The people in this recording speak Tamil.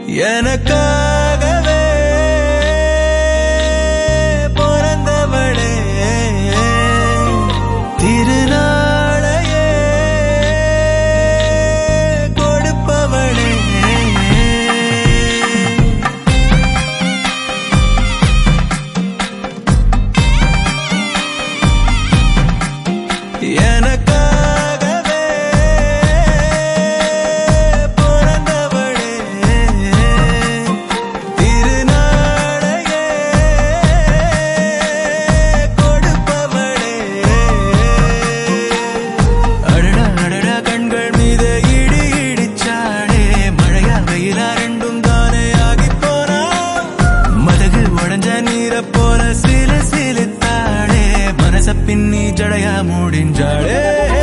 எனக்காகவே பிறந்தவளே திருநாளையே கொடுப்பவளே எனக்காகவே பிறந்தவளே திருநாளையே கொடுப்பவளே அடடா அடடா கண்கள் மீது இடி இடிச்சாடே மழையா வெயிலா ரெண்டும் தானே ஆகி போனா மதகு உடஞ்ச நீரை போல சிலு சிலுத்தாடே மனச பின்னி ஜடையா முடிஞ்சாடே